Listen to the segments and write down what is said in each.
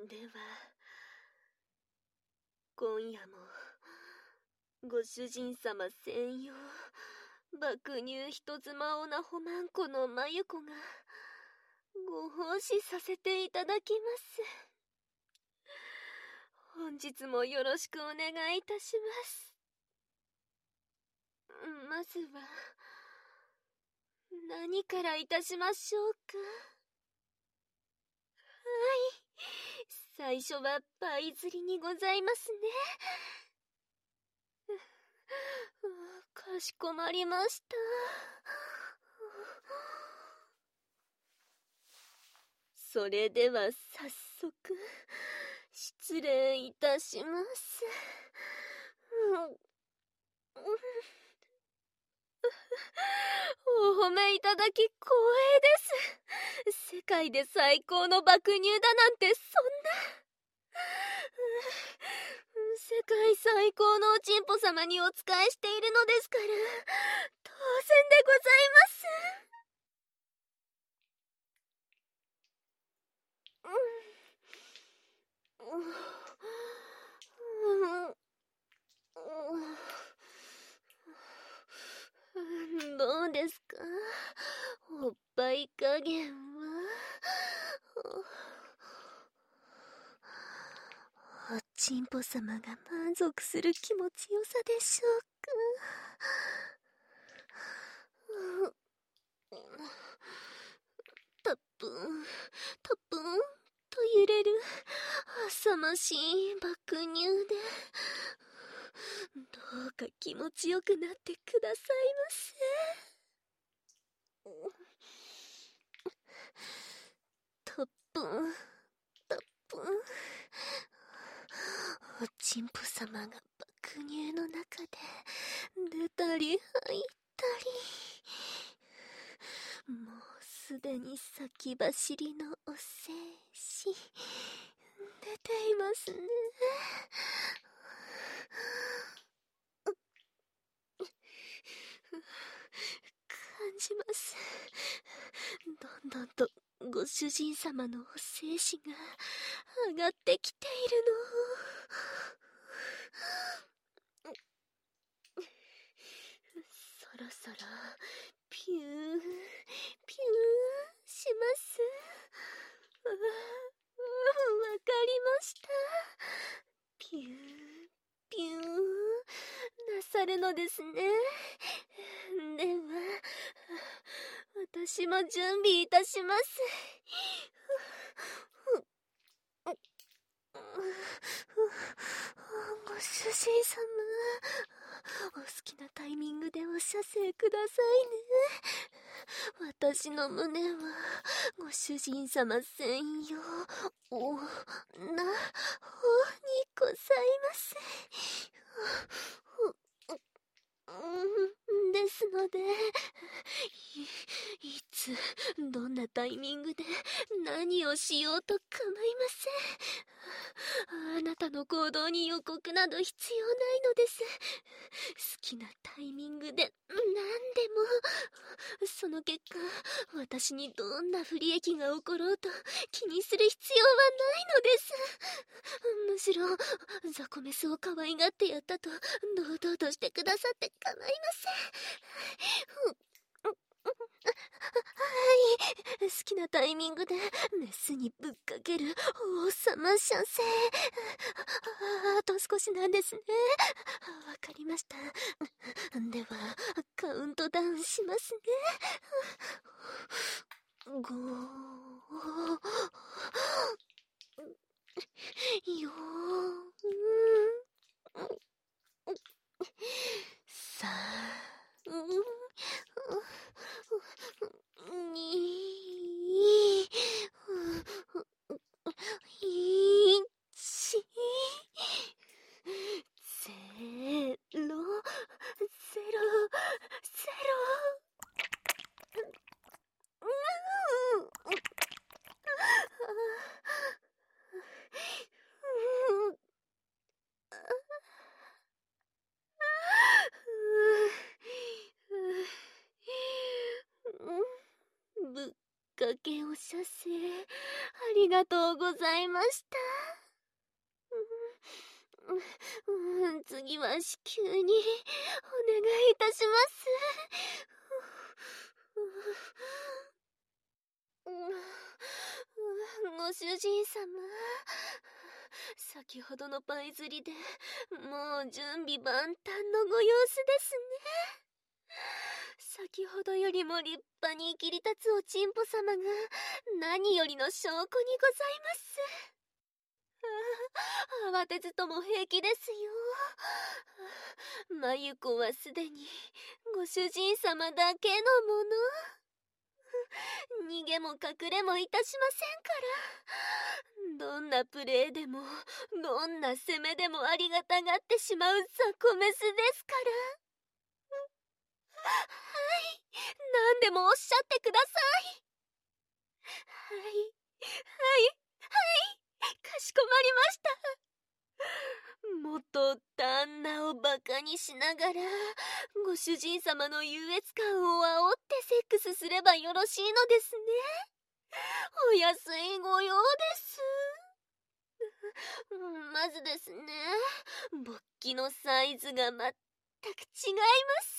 では、今夜もご主人様専用爆乳人妻オナホマンコのまゆこがご奉仕させていただきます。本日もよろしくお願いいたします。まずは何からいたしましょうか。はい、最初はパイ釣りにございますね。かしこまりました。それでは早速失礼いたします。お褒めいただき光栄です。世界で最高の爆乳だなんてそんな。世界最高のおちんぽ様にお仕えしているのですから、当然でございます。どうですか、おっぱい加減は。おちんぽ様が満足する気持ちよさでしょうか。タップンタップンと揺れる浅ましい爆乳で、どうか気持ちよくなってくださいませ。タップンタップン、おちんぽ様が爆乳の中で出たり入ったり、もうすでに先走りのお精子出ていますね。感じます。どんどんとご主人様のお精子が上がってきているの。そろそろピューピューします。わかりました。ピューピューなさるのですね。では私も準備いたします。ご主人様、お好きなタイミングでお射精くださいね。私の胸はご主人様専用おなほにございます。ですので、いつどんなタイミングで何をしようと構いません。あなたの行動に予告など必要ないのです。好きなタイミングで何でも。その結果、私にどんな不利益が起ころうと気にする必要はないのです。むしろザコメスを可愛がってやったと堂々としてくださって構いません。はい、好きなタイミングでメスにぶっかける王様射精。あと少しなんですね。わかりました。ではカウントダウンしますね。5、4、3、2、1、ゼロ、ゼロ、ゼロ。ぶっかけお射精ありがとうございました。次は至急にお願いいたします。ご主人様、先ほどのパイ釣りでもう準備万端のご様子ですね。先ほどよりも立派に切り立つおちんぽ様が何よりの証拠にございます。慌てずとも平気ですよ。まゆこはすでにご主人様だけのもの。逃げも隠れもいたしませんから。どんなプレーでもどんな攻めでもありがたがってしまうザコメスですから。はい、何でもおっしゃってください。はい、かしこまりました。元旦那をバカにしながらご主人様の優越感を煽ってセックスすればよろしいのですね。お安いご用です。まずですね、勃起のサイズが全く違います。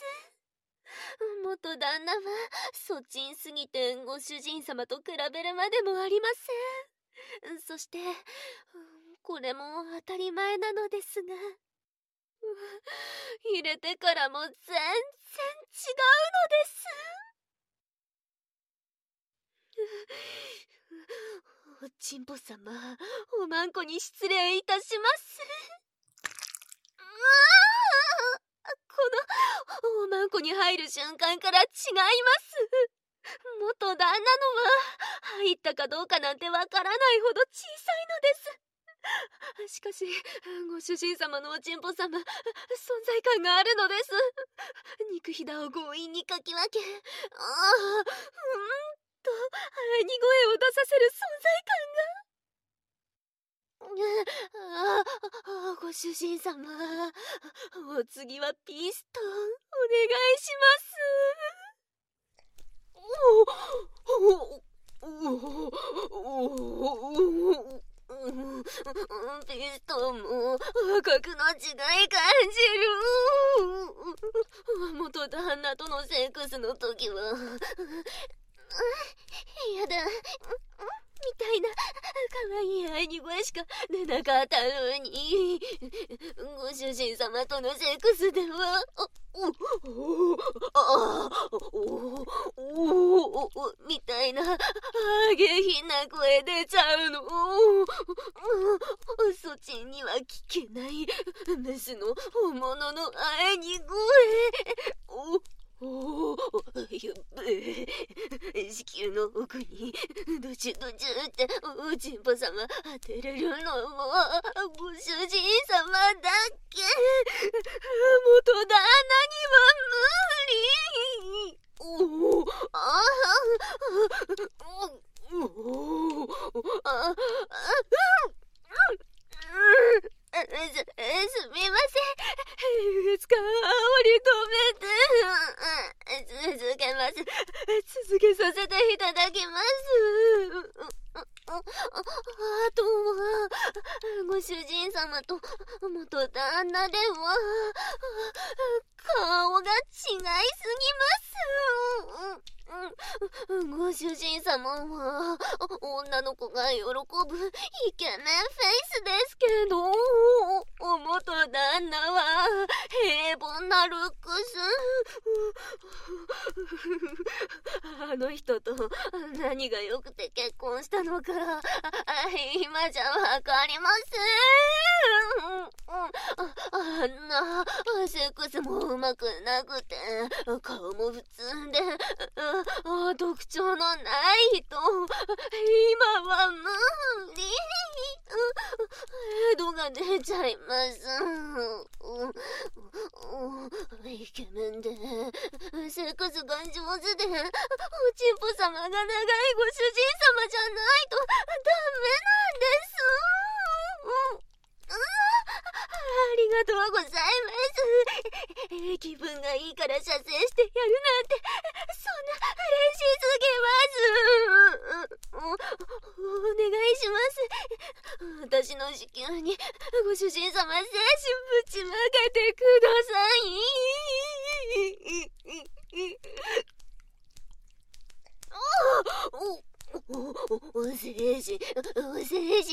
元旦那はそちんすぎてご主人様と比べるまでもありません。そしてこれも当たり前なのですが、入れてからも全然違うのです。おちんぽ様、おまんこに失礼いたします。このおまんこに入る瞬間から違います。元旦那のは入ったかどうかなんてわからないほど小さいのです。しかしご主人様のおちんぽ様、存在感があるのです。肉ひだを強引にかき分け、喘ぎ声を出させる存在感が。ご主人様、お次はピストンお願いします。ピストンも格の違い感じる。元旦那とのセックスの時はやだみたいな可愛い喘ぎ声しか出なかったのに、ご主人様とのセックスではみたいな下品な声出ちゃうの。そちには聞けないメスの本物の喘ぎ声。やっべえ、子宮の奥にドチュドチュっておちんぽ様当てれるのもご主人様だけ。元旦那には無理。すみません。つかおり止めて続けます。続けさせていただきます。あとはご主人様と元旦那では顔が違いすぎます。ご主人様は女の子が喜ぶイケメンフェイスですけど、元旦那は平凡なルックス。あの人と何が良くて結婚したのか今じゃわかりません。あんなセックスもうまくなくて顔も普通で特徴のない人、今は無理。ヘドが出ちゃいます。イケメンでセックスが上手でおちんぽ様が長いご主人様じゃないとダメなんです。ありがとうございます。気分がいいから射精してやるなんてそんな嬉しすぎます。お願い私の子宮にご主人様精子ぶちまけてください。精子欲しい。